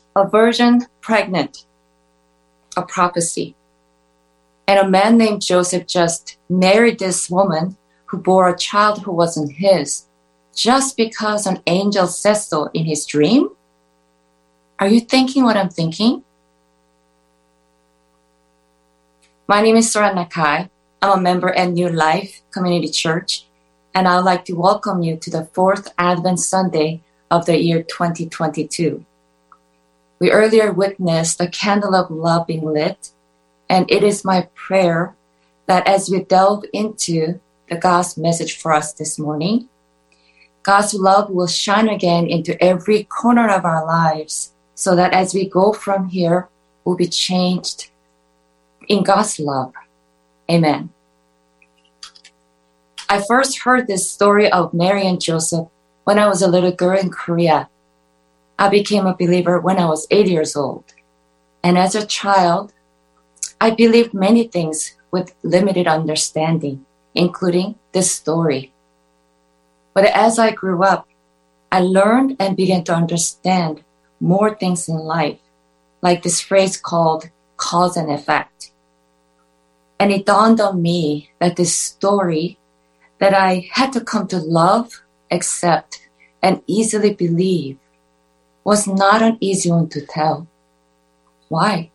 a virgin pregnant, a prophecy. And a man named Joseph just married this woman who bore a child who wasn't his, just because an angel said so in his dream? Are you thinking what I'm thinking? My name is Sora Nakai. I'm a member at New Life Community Church, and I would like to welcome you to the fourth Advent Sunday of the year 2022. We earlier witnessed the candle of love being lit, and it is my prayer that as we delve into the God's message for us this morning, God's love will shine again into every corner of our lives, so that as we go from here, we'll be changed in God's love. Amen. I first heard this story of Mary and Joseph when I was a little girl in Korea. I became a believer when I was 8 years old. And as a child, I believed many things with limited understanding, including this story. But as I grew up, I learned and began to understand more things in life, like this phrase called cause and effect. And it dawned on me that this story that I had to come to love, accept, and easily believe was not an easy one to tell. Why?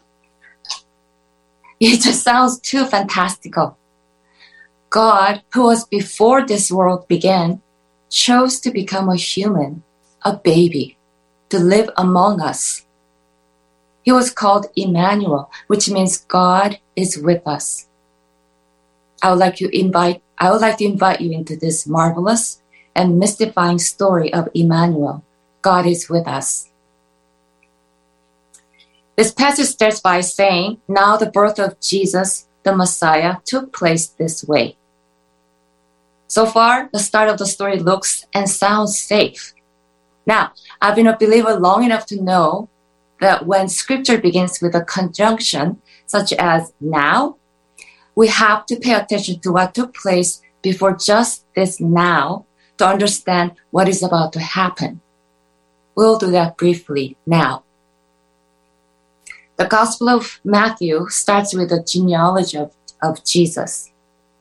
It just sounds too fantastical. God, who was before this world began, chose to become a human, a baby, to live among us. He was called Emmanuel, which means God is with us. I would like to invite you into this marvelous and mystifying story of Emmanuel. God is with us. This passage starts by saying, now the birth of Jesus, the Messiah, took place this way. So far, the start of the story looks and sounds safe. Now, I've been a believer long enough to know that when scripture begins with a conjunction, such as now, we have to pay attention to what took place before just this now to understand what is about to happen. We'll do that briefly now. The Gospel of Matthew starts with the genealogy of Jesus.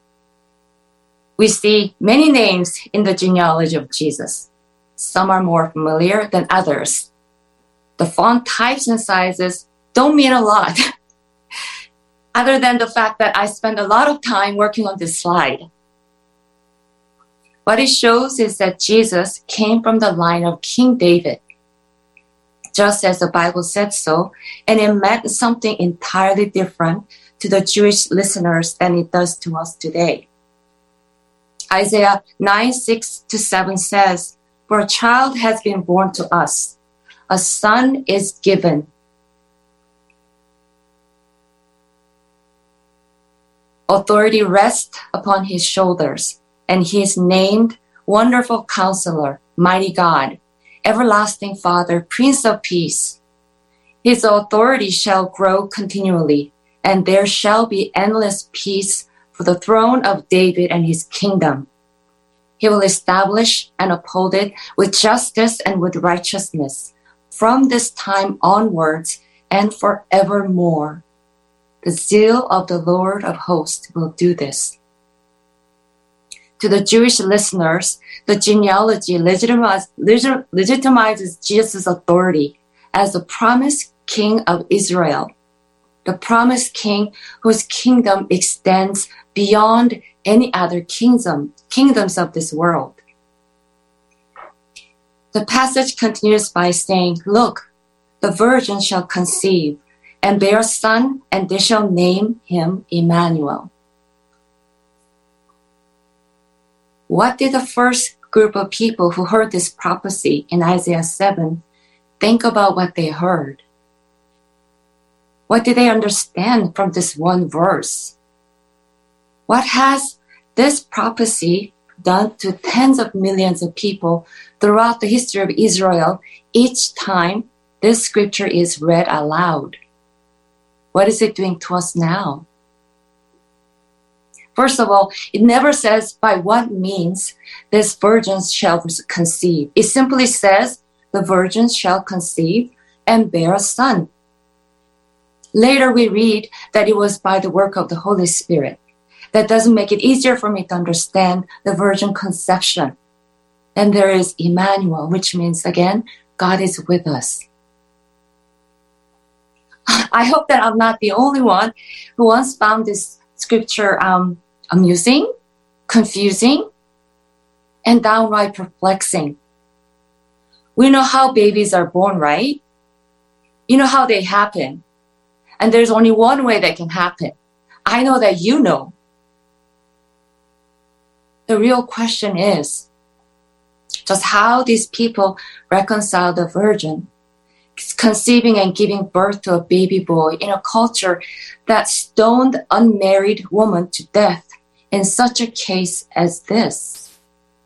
We see many names in the genealogy of Jesus. Some are more familiar than others. The font types and sizes don't mean a lot, other than the fact that I spent a lot of time working on this slide. What it shows is that Jesus came from the line of King David, just as the Bible said so, and it meant something entirely different to the Jewish listeners than it does to us today. Isaiah 9:6-7 says, for a child has been born to us, a son is given. Authority rests upon his shoulders, and he is named Wonderful Counselor, Mighty God, Everlasting Father, Prince of Peace. His authority shall grow continually, and there shall be endless peace for the throne of David and his kingdom. He will establish and uphold it with justice and with righteousness from this time onwards and forevermore. The zeal of the Lord of hosts will do this. To the Jewish listeners, the genealogy legitimizes Jesus' authority as the promised king of Israel, the promised king whose kingdom extends beyond any other kingdoms of this world. The passage continues by saying, look, the virgin shall conceive and bear a son, and they shall name him Emmanuel. What did the first group of people who heard this prophecy in Isaiah 7 think about what they heard? What did they understand from this one verse? What has this prophecy done to tens of millions of people throughout the history of Israel each time this scripture is read aloud? What is it doing to us now? First of all, it never says by what means this virgin shall conceive. It simply says the virgin shall conceive and bear a son. Later we read that it was by the work of the Holy Spirit. That doesn't make it easier for me to understand the virgin conception. And there is Emmanuel, which means, again, God is with us. I hope that I'm not the only one who once found this scripture amusing, confusing, and downright perplexing. We know how babies are born, right? You know how they happen. And there's only one way that can happen. I know that you know. The real question is just how these people reconcile the virgin conceiving and giving birth to a baby boy in a culture that stoned unmarried women to death in such a case as this.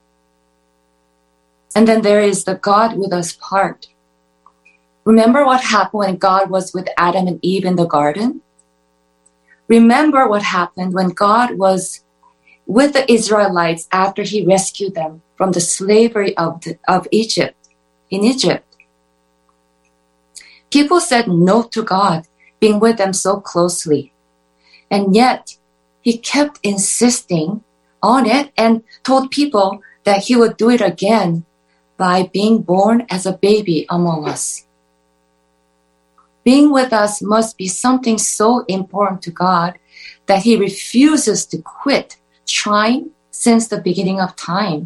And then there is the God with us part. Remember what happened when God was with Adam and Eve in the garden? Remember what happened when God was with the Israelites after he rescued them from the slavery of Egypt, in Egypt. People said no to God being with them so closely. And yet, he kept insisting on it and told people that he would do it again by being born as a baby among us. Being with us must be something so important to God that he refuses to quit trying since the beginning of time.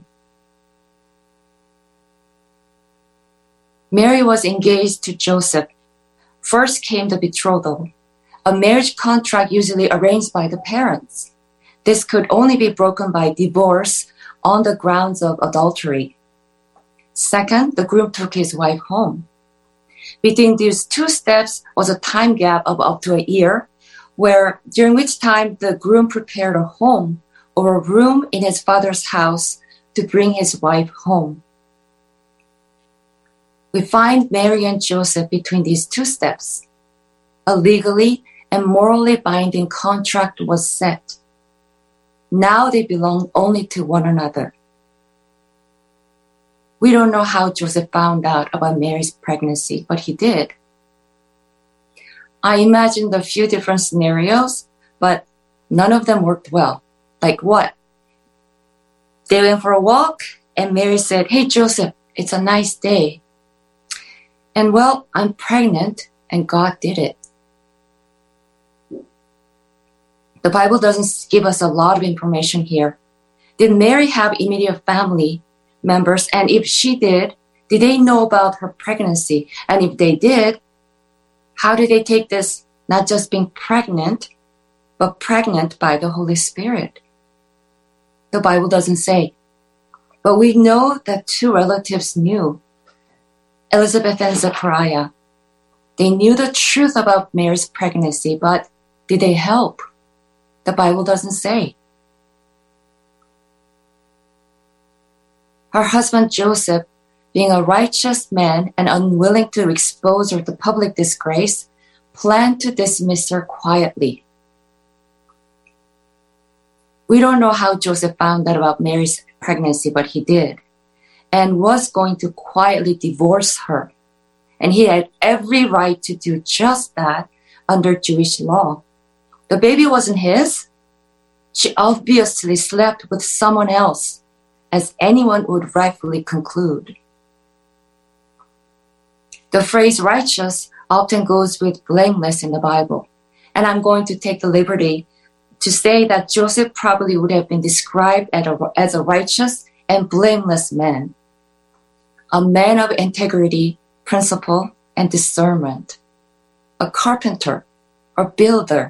Mary was engaged to Joseph. First came the betrothal, a marriage contract usually arranged by the parents. This could only be broken by divorce on the grounds of adultery. Second, the groom took his wife home. Between these two steps was a time gap of up to a year, during which time the groom prepared a home or a room in his father's house to bring his wife home. We find Mary and Joseph between these two steps. A legally and morally binding contract was set. Now they belong only to one another. We don't know how Joseph found out about Mary's pregnancy, but he did. I imagined a few different scenarios, but none of them worked well. Like what? They went for a walk, and Mary said, "Hey, Joseph, it's a nice day." And well, I'm pregnant, and God did it. The Bible doesn't give us a lot of information here. Did Mary have immediate family members? And if she did they know about her pregnancy? And if they did, how did they take this, not just being pregnant, but pregnant by the Holy Spirit? The Bible doesn't say. But we know that two relatives knew, Elizabeth and Zechariah. They knew the truth about Mary's pregnancy, but did they help? The Bible doesn't say. Her husband Joseph, being a righteous man and unwilling to expose her to public disgrace, planned to dismiss her quietly. We don't know how Joseph found out about Mary's pregnancy, but he did, and was going to quietly divorce her. And he had every right to do just that under Jewish law. The baby wasn't his. She obviously slept with someone else, as anyone would rightfully conclude. The phrase righteous often goes with blameless in the Bible, and I'm going to take the liberty to say that Joseph probably would have been described as a righteous and blameless man, a man of integrity, principle, and discernment, a carpenter or builder.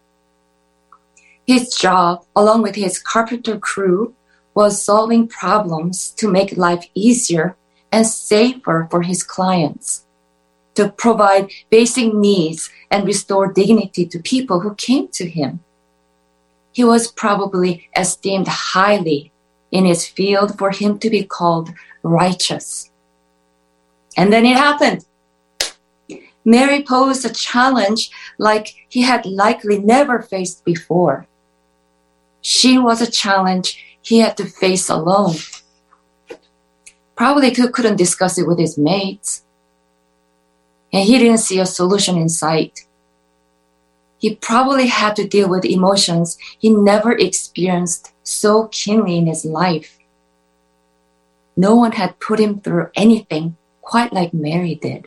His job, along with his carpenter crew, was solving problems to make life easier and safer for his clients, to provide basic needs and restore dignity to people who came to him. He was probably esteemed highly in his field for him to be called righteous. And then it happened. Mary posed a challenge like he had likely never faced before. She was a challenge he had to face alone. Probably couldn't discuss it with his mates. and he didn't see a solution in sight. He probably had to deal with emotions he never experienced so keenly in his life. No one had put him through anything quite like Mary did.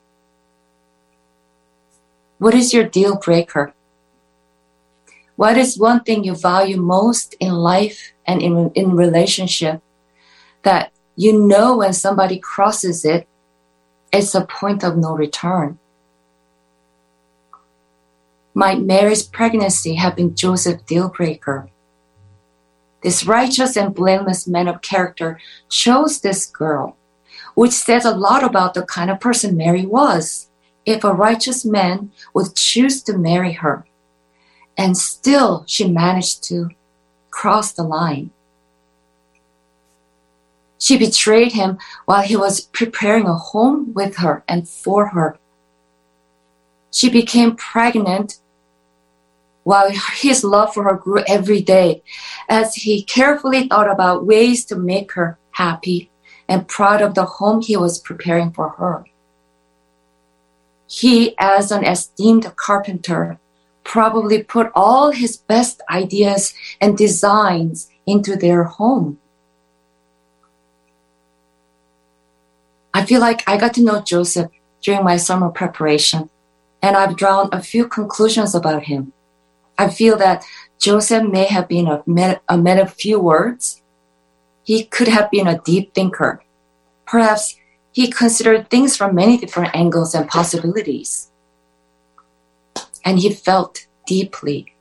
What is your deal breaker? What is one thing you value most in life and in relationship that you know when somebody crosses it, it's a point of no return? Might Mary's pregnancy have been Joseph's deal breaker? This righteous and blameless man of character chose this girl, which says a lot about the kind of person Mary was. If a righteous man would choose to marry her, and still she managed to cross the line. She betrayed him while he was preparing a home with her and for her. She became pregnant while his love for her grew every day as he carefully thought about ways to make her happy and proud of the home he was preparing for her. He, as an esteemed carpenter, probably put all his best ideas and designs into their home. I feel like I got to know Joseph during my summer preparation, and I've drawn a few conclusions about him. I feel that Joseph may have been a man of few words. He could have been a deep thinker. Perhaps he considered things from many different angles and possibilities. And he felt deeply.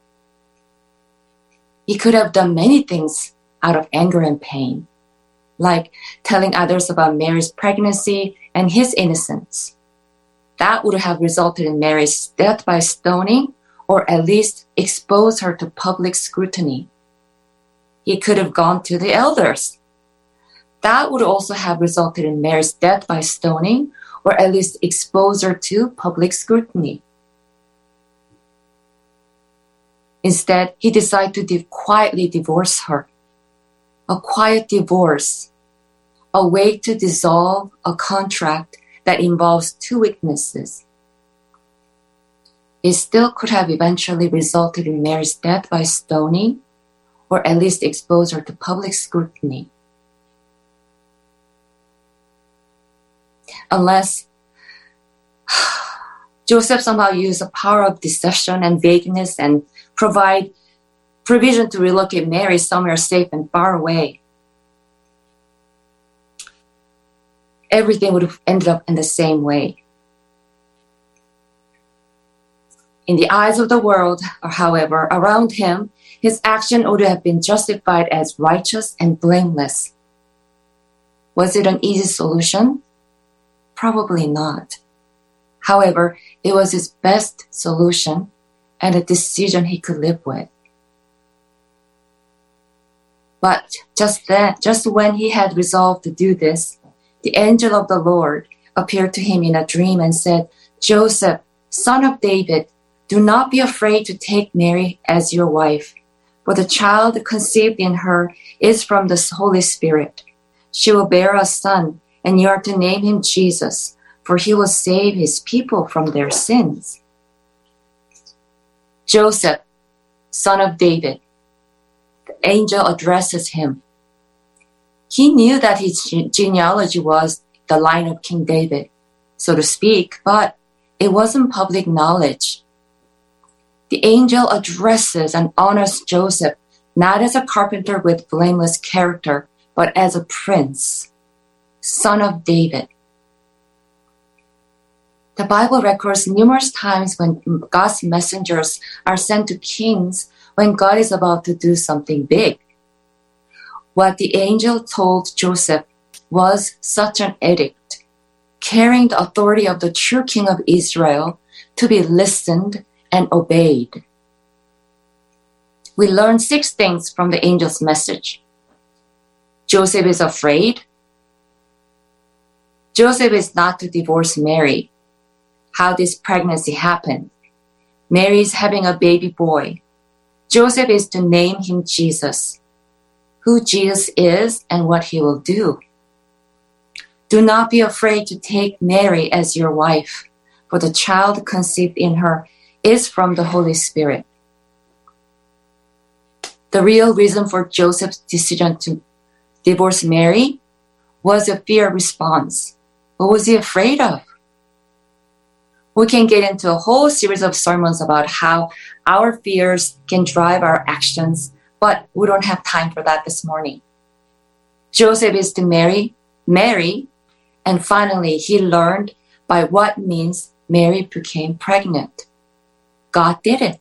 He could have done many things out of anger and pain, like telling others about Mary's pregnancy and his innocence. That would have resulted in Mary's death by stoning, or at least exposed her to public scrutiny. He could have gone to the elders. That would also have resulted in Mary's death by stoning, or at least expose her to public scrutiny. Instead, he decided to quietly divorce her. A quiet divorce, a way to dissolve a contract that involves two witnesses. It still could have eventually resulted in Mary's death by stoning, or at least expose her to public scrutiny. Unless Joseph somehow used the power of deception and vagueness and provide provision to relocate Mary somewhere safe and far away. Everything would have ended up in the same way. In the eyes of the world, however, around him, his action would have been justified as righteous and blameless. Was it an easy solution? Probably not. However, it was his best solution and a decision he could live with. But just when he had resolved to do this, the angel of the Lord appeared to him in a dream and said, "Joseph, son of David, do not be afraid to take Mary as your wife, for the child conceived in her is from the Holy Spirit. She will bear a son, and you are to name him Jesus, for he will save his people from their sins." Joseph, son of David, the angel addresses him. He knew that his genealogy was the line of King David, so to speak, but it wasn't public knowledge. The angel addresses and honors Joseph not as a carpenter with blameless character, but as a prince, son of David. The Bible records numerous times when God's messengers are sent to kings when God is about to do something big. What the angel told Joseph was such an edict, carrying the authority of the true king of Israel to be listened and obeyed. We learn 6 things from the angel's message. Joseph is afraid. Joseph is not to divorce Mary. How this pregnancy happened. Mary is having a baby boy. Joseph is to name him Jesus. Who Jesus is and what he will do. Do not be afraid to take Mary as your wife, for the child conceived in her is from the Holy Spirit. The real reason for Joseph's decision to divorce Mary was a fear response. What was he afraid of? We can get into a whole series of sermons about how our fears can drive our actions, but we don't have time for that this morning. Joseph is to marry Mary, and finally he learned by what means Mary became pregnant. God did it.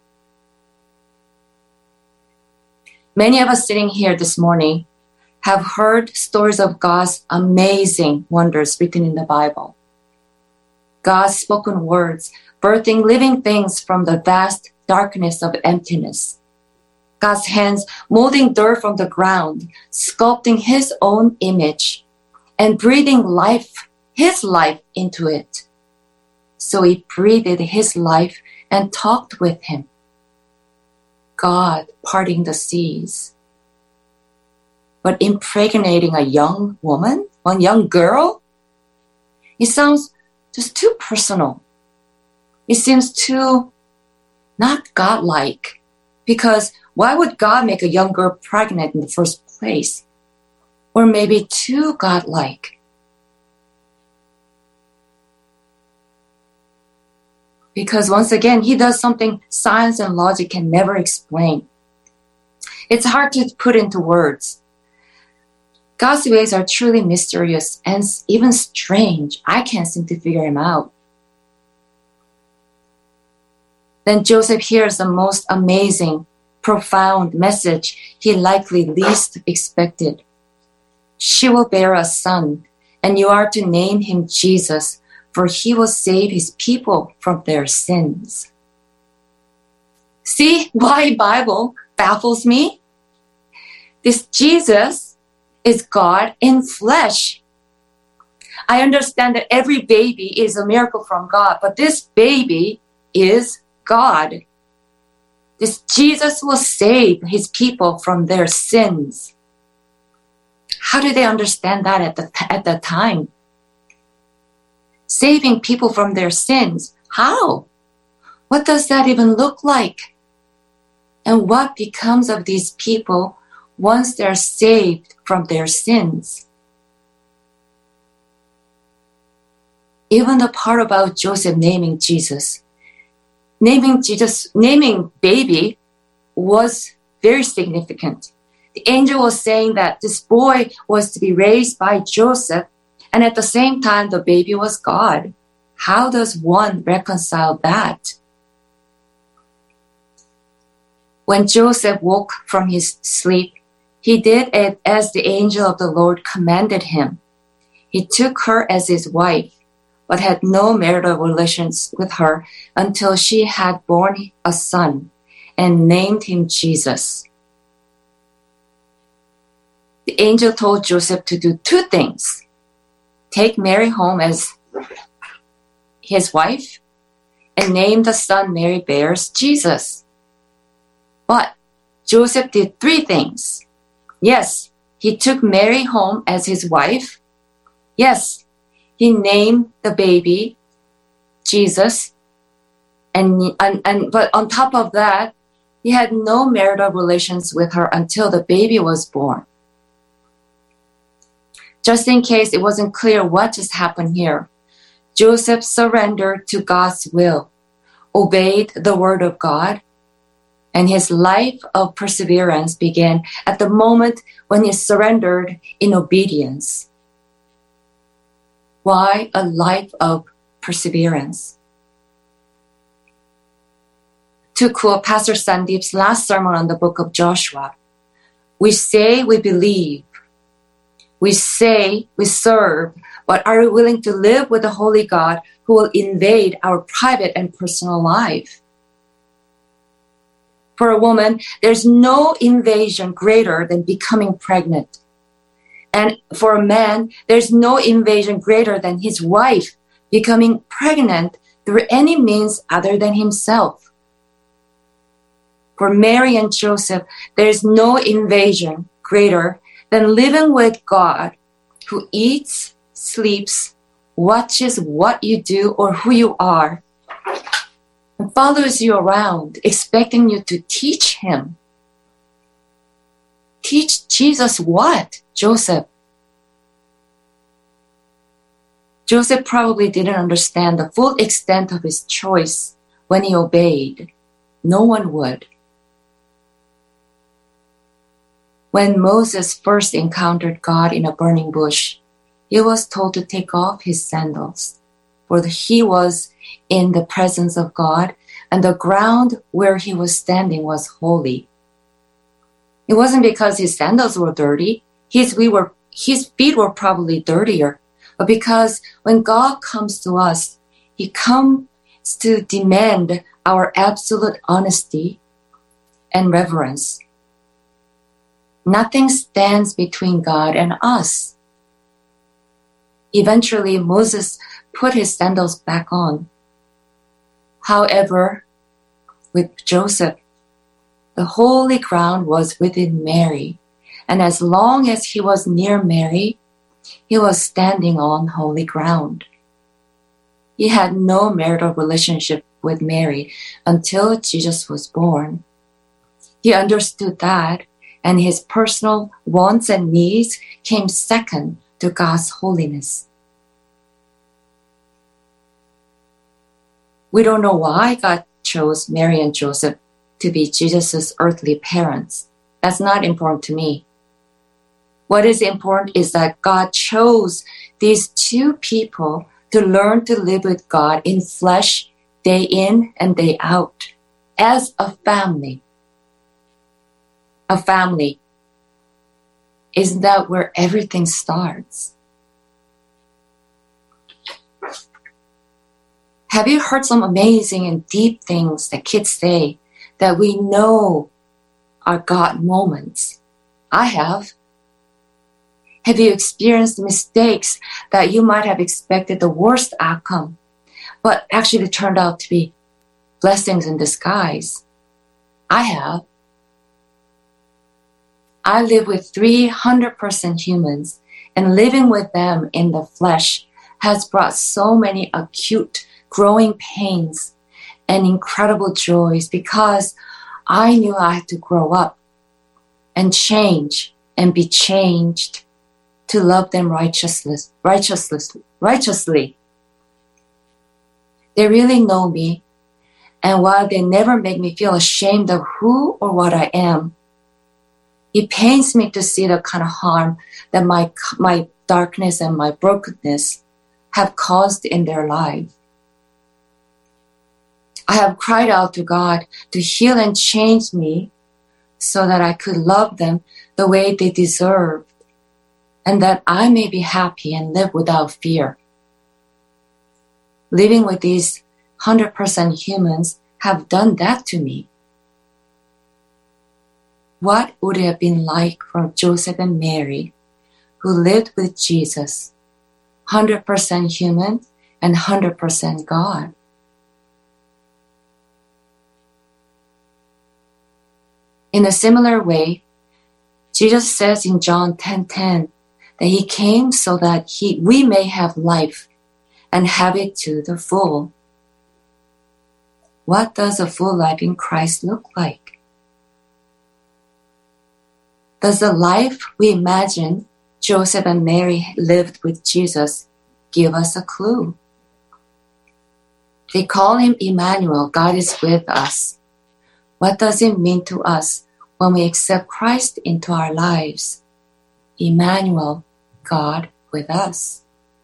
Many of us sitting here this morning have heard stories of God's amazing wonders written in the Bible. God's spoken words, birthing living things from the vast darkness of emptiness. God's hands molding dirt from the ground, sculpting his own image, and breathing life, his life into it. So he breathed his life and talked with him. God parting the seas. But impregnating a young woman, one young girl? It sounds just too personal. It seems too not godlike. Because why would God make a young girl pregnant in the first place? Or maybe too godlike. Because once again, he does something science and logic can never explain. It's hard to put into words. God's ways are truly mysterious and even strange. I can't seem to figure him out. Then Joseph hears the most amazing, profound message he likely least expected. She will bear a son, and you are to name him Jesus, for he will save his people from their sins. See why Bible baffles me? This Jesus is God in flesh. I understand that every baby is a miracle from God, but this baby is God. This Jesus will save his people from their sins. How did they understand that at the time? Saving people from their sins. How? What does that even look like? And what becomes of these people once they're saved from their sins? Even the part about Joseph naming Jesus, naming baby was very significant. The angel was saying that this boy was to be raised by Joseph, and at the same time, the baby was God. How does one reconcile that? When Joseph woke from his sleep, he did it as the angel of the Lord commanded him. He took her as his wife, but had no marital relations with her until she had borne a son and named him Jesus. The angel told Joseph to do two things. Take Mary home as his wife and name the son Mary bears Jesus. But Joseph did three things. Yes, he took Mary home as his wife. Yes, he named the baby Jesus. But on top of that, he had no marital relations with her until the baby was born. Just in case it wasn't clear what just happened here, Joseph surrendered to God's will, obeyed the word of God, and his life of perseverance began at the moment when he surrendered in obedience. Why a life of perseverance? To quote Pastor Sandeep's last sermon on the book of Joshua, we say we believe, we say we serve, but are we willing to live with the holy God who will invade our private and personal life? For a woman, there's no invasion greater than becoming pregnant. And for a man, there's no invasion greater than his wife becoming pregnant through any means other than himself. For Mary and Joseph, there's no invasion greater than living with God who eats, sleeps, watches what you do or who you are, and follows you around, expecting you to teach him. Teach Jesus what, Joseph? Joseph probably didn't understand the full extent of his choice when he obeyed. No one would. When Moses first encountered God in a burning bush, he was told to take off his sandals, for he was in the presence of God, and the ground where he was standing was holy. It wasn't because his sandals were dirty. His feet were probably dirtier, but because when God comes to us, he comes to demand our absolute honesty and reverence. Nothing stands between God and us. Eventually, Moses put his sandals back on. However, with Joseph, the holy ground was within Mary, and as long as he was near Mary, he was standing on holy ground. He had no marital relationship with Mary until Jesus was born. He understood that, and his personal wants and needs came second to God's holiness. We don't know why God chose Mary and Joseph to be Jesus' earthly parents. That's not important to me. What is important is that God chose these two people to learn to live with God in flesh, day in and day out, as a family. A family. Isn't that where everything starts? Have you heard some amazing and deep things that kids say that we know are God moments? I have. Have you experienced mistakes that you might have expected the worst outcome, but actually turned out to be blessings in disguise? I have. I live with 300% humans, and living with them in the flesh has brought so many acute growing pains and incredible joys because I knew I had to grow up and change and be changed to love them righteously. They really know me, and while they never make me feel ashamed of who or what I am, it pains me to see the kind of harm that my darkness and my brokenness have caused in their life. I have cried out to God to heal and change me so that I could love them the way they deserve, and that I may be happy and live without fear. Living with these 100% humans have done that to me. What would it have been like for Joseph and Mary, who lived with Jesus, 100% human and 100% God? In a similar way, Jesus says in John 10:10 that he came so that we may have life and have it to the full. What does a full life in Christ look like? Does the life we imagine Joseph and Mary lived with Jesus give us a clue? They call him Emmanuel, God is with us. What does it mean to us when we accept Christ into our lives? Emmanuel, God with us.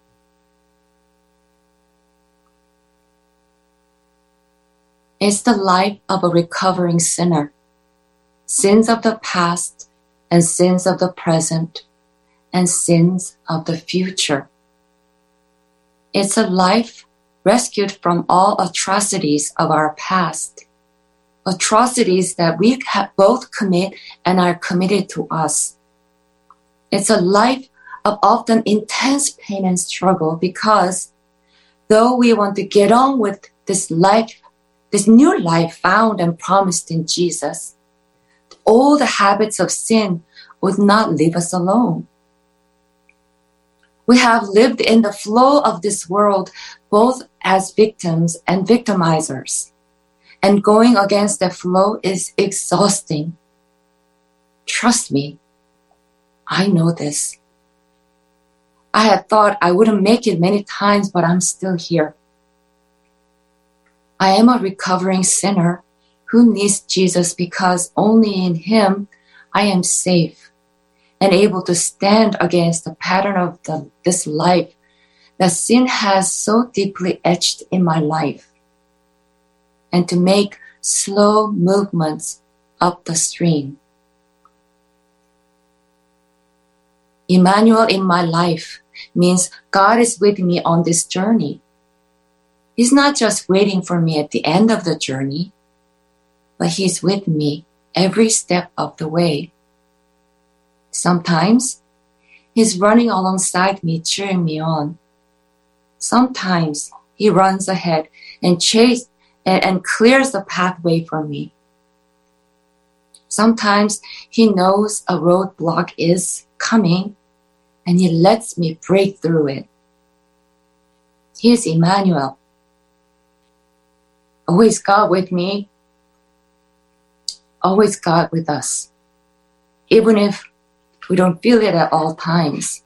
It's the life of a recovering sinner. Sins of the past and sins of the present and sins of the future. It's a life rescued from all atrocities of our past. Atrocities that we both commit and are committed to us. It's a life of often intense pain and struggle because though we want to get on with this life, this new life found and promised in Jesus, all the habits of sin would not leave us alone. We have lived in the flow of this world both as victims and victimizers. And going against the flow is exhausting. Trust me, I know this. I had thought I wouldn't make it many times, but I'm still here. I am a recovering sinner who needs Jesus because only in Him I am safe and able to stand against the pattern of this life that sin has so deeply etched in my life, and to make slow movements up the stream. Emmanuel in my life means God is with me on this journey. He's not just waiting for me at the end of the journey, but He's with me every step of the way. Sometimes He's running alongside me, cheering me on. Sometimes He runs ahead and clears the pathway for me. Sometimes He knows a roadblock is coming and He lets me break through it. He is Emmanuel. Always God with me. Always God with us. Even if we don't feel it at all times.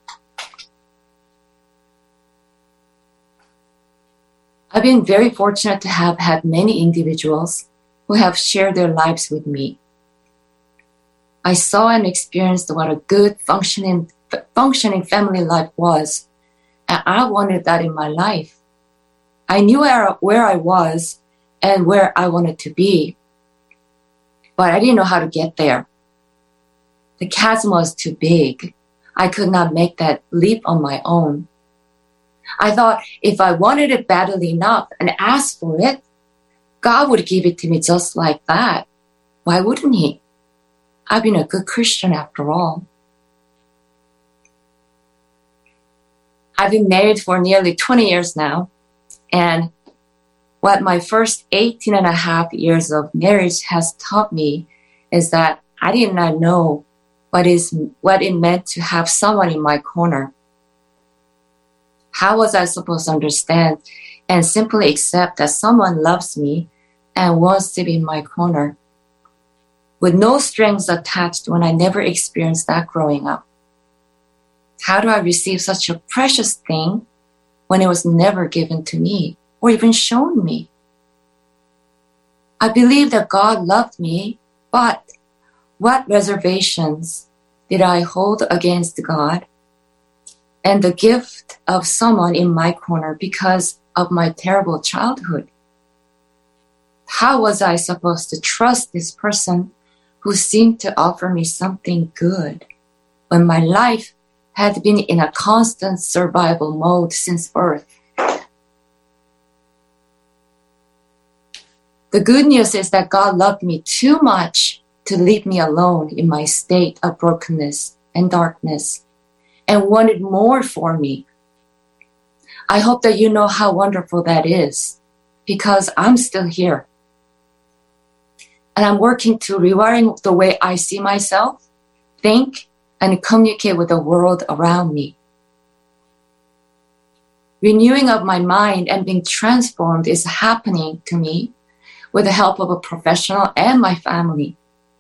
I've been very fortunate to have had many individuals who have shared their lives with me. I saw and experienced what a good functioning family life was, and I wanted that in my life. I knew where I was and where I wanted to be, but I didn't know how to get there. The chasm was too big. I could not make that leap on my own. I thought if I wanted it badly enough and asked for it, God would give it to me just like that. Why wouldn't He? I've been a good Christian after all. I've been married for nearly 20 years now, and what my first 18 and a half years of marriage has taught me is that I did not know what it meant to have someone in my corner. How was I supposed to understand and simply accept that someone loves me and wants to be in my corner, with no strings attached when I never experienced that growing up? How do I receive such a precious thing when it was never given to me or even shown me? I believe that God loved me, but what reservations did I hold against God and the gift of someone in my corner because of my terrible childhood? How was I supposed to trust this person who seemed to offer me something good when my life had been in a constant survival mode since birth? The good news is that God loved me too much to leave me alone in my state of brokenness and darkness, and wanted more for me. I hope that you know how wonderful that is, because I'm still here. And I'm working to rewiring the way I see myself, think, and communicate with the world around me. Renewing of my mind and being transformed is happening to me with the help of a professional and my family.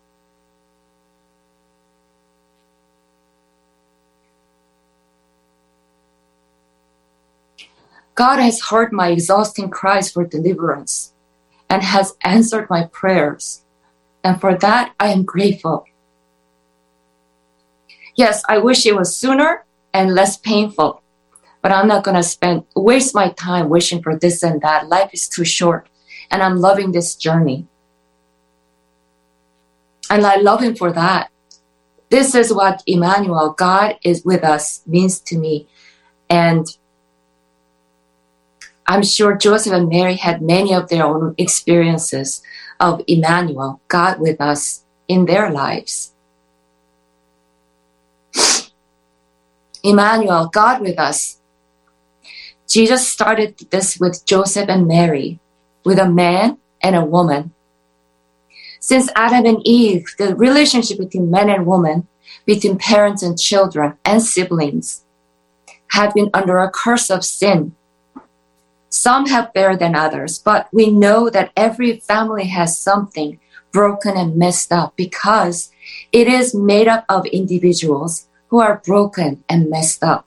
God has heard my exhausting cries for deliverance and has answered my prayers. And for that, I am grateful. Yes, I wish it was sooner and less painful, but I'm not going to waste my time wishing for this and that. Life is too short, and I'm loving this journey. And I love Him for that. This is what Emmanuel, God is with us, means to me. And I'm sure Joseph and Mary had many of their own experiences of Emmanuel, God with us, in their lives. Emmanuel, God with us. Jesus started this with Joseph and Mary, with a man and a woman. Since Adam and Eve, the relationship between man and woman, between parents and children and siblings, have been under a curse of sin. Some have better than others, but we know that every family has something broken and messed up because it is made up of individuals who are broken and messed up.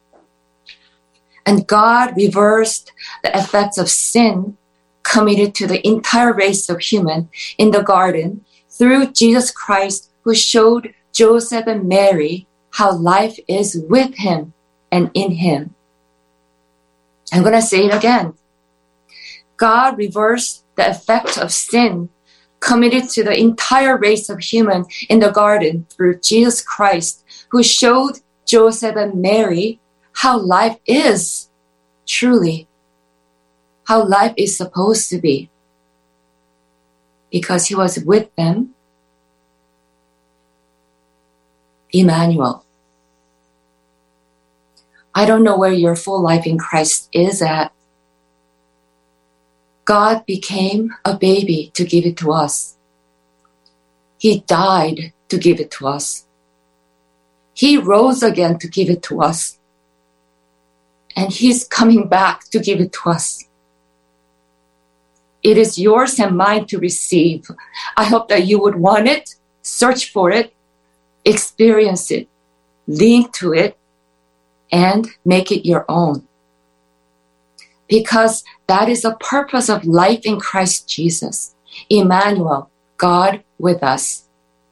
And God reversed the effects of sin committed to the entire race of human in the garden through Jesus Christ, who showed Joseph and Mary how life is with him and in him. I'm going to say it again. God reversed the effect of sin committed to the entire race of human in the garden through Jesus Christ, who showed Joseph and Mary how life is truly, how life is supposed to be. Because he was with them, Emmanuel. I don't know where your full life in Christ is at. God became a baby to give it to us. He died to give it to us. He rose again to give it to us. And he's coming back to give it to us. It is yours and mine to receive. I hope that you would want it, search for it, experience it, link to it, and make it your own. Because that is the purpose of life in Christ Jesus. Emmanuel, God with us.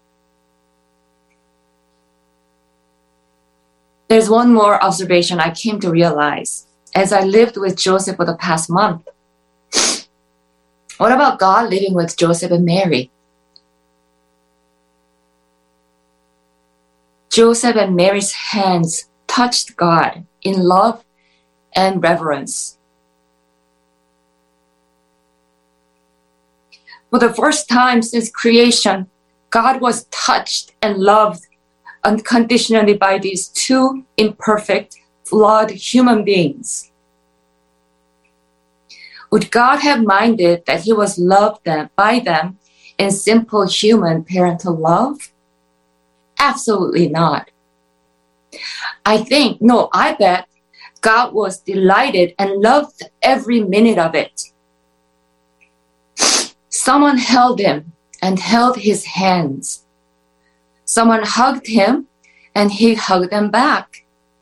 There's one more observation I came to realize as I lived with Joseph for the past month. What about God living with Joseph and Mary? Joseph and Mary's hands touched God in love and reverence. For the first time since creation, God was touched and loved unconditionally by these two imperfect, flawed human beings. Would God have minded that he was loved by them in simple human parental love? Absolutely not. I bet God was delighted and loved every minute of it. Someone held him and held his hands. Someone hugged him and he hugged them back.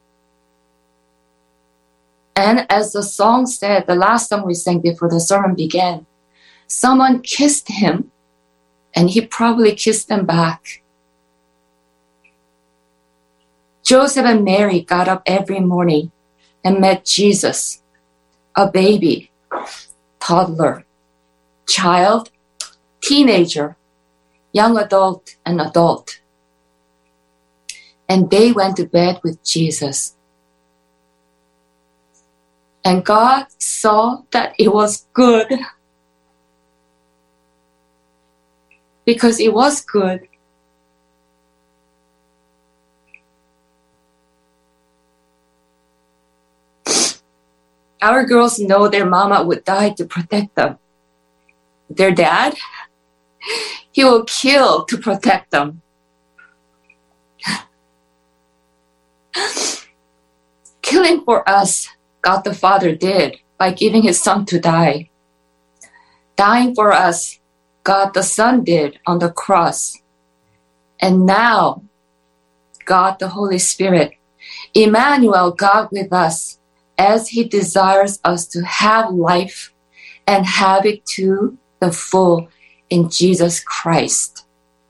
And as the song said, the last song we sang before the sermon began, someone kissed him and he probably kissed them back. Joseph and Mary got up every morning and met Jesus, a baby, toddler, child, teenager, young adult, and adult. And they went to bed with Jesus. And God saw that it was good. Because it was good. Our girls know their mama would die to protect them. Their dad, he will kill to protect them. Killing for us, God the Father did by giving his son to die. Dying for us, God the Son did on the cross. And now, God the Holy Spirit, Emmanuel, God with us, as he desires us to have life and have it to the full in Jesus Christ.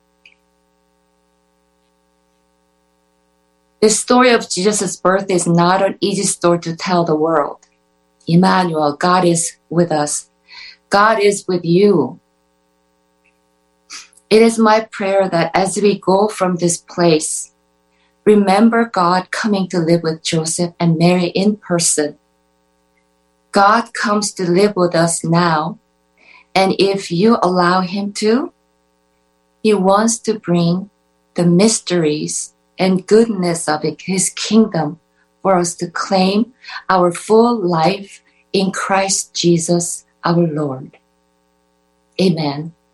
The story of Jesus' birth is not an easy story to tell the world. Emmanuel, God is with us. God is with you. It is my prayer that as we go from this place, remember God coming to live with Joseph and Mary in person. God comes to live with us now, and if you allow him to, he wants to bring the mysteries and goodness of his kingdom for us to claim our full life in Christ Jesus our Lord. Amen.